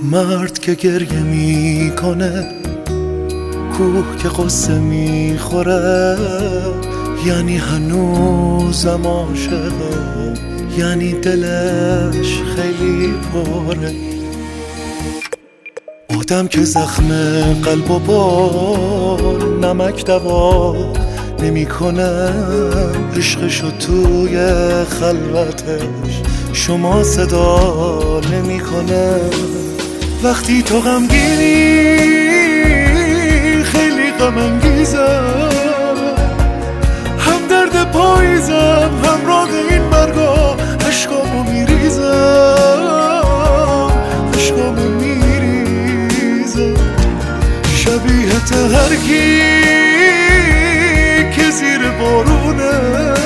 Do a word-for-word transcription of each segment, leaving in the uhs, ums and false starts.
مرد که گریه میکنه، کوه که قصه میخوره، یعنی هنوزم عاشقه، یعنی دلش خیلی پره. آدم که زخم قلب و با نمک دوا نمیکنه، عشقشو توی خلوتش شما صدا نمیکنه. وقتی تو غمگینی خیلی غم انگیزم، هم درد پاییزم همراه این مرگا، عشقامو میریزم عشقامو میریزم. شبیه هرکی که زیر بارونه،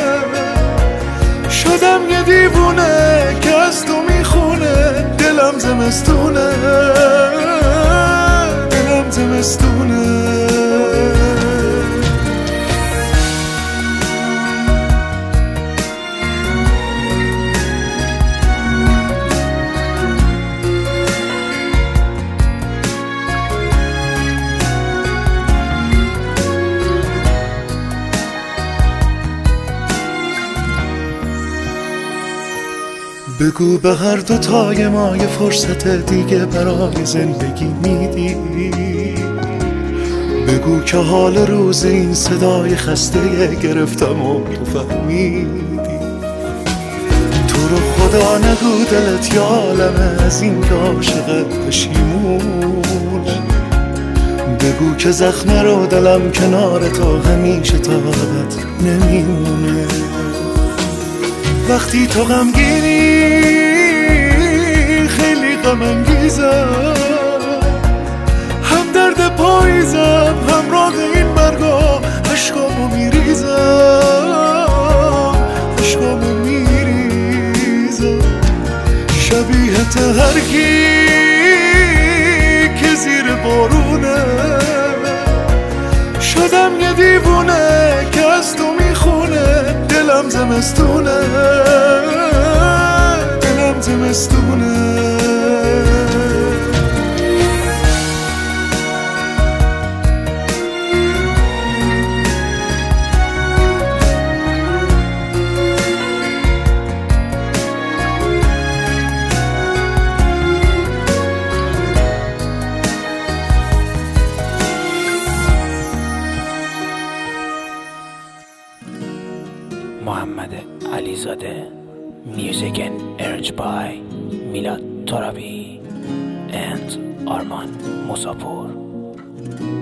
شدم یه دیوونه که از تو میخونه. دلم زمستونه دلم زمستونه. بگو به هر دو تای ما یه فرصت دیگه برای زندگی میدی. بگو که حال روز این صدای خسته گرفتم و تو فهمیدی. تو رو خدا نگو دلت یه عالمه از این که عاشق پشیمون. بگو که زخم رو دلم کنار تو همیشه تا ابد نمیمونه. وقتی تو غمگینی خیلی غم انگیزم، هم درد پاییزم همراه این مرگا، عشقامو میریزم عشقامو میریزم. شبیه هرکی که زیر بارونه، شدم یه دیوونه که از تو میخونه. دلم زمستونه دلم زمستونه. محمد علیزاده. Music and arranged by Milad Torabi and Arman Musapur.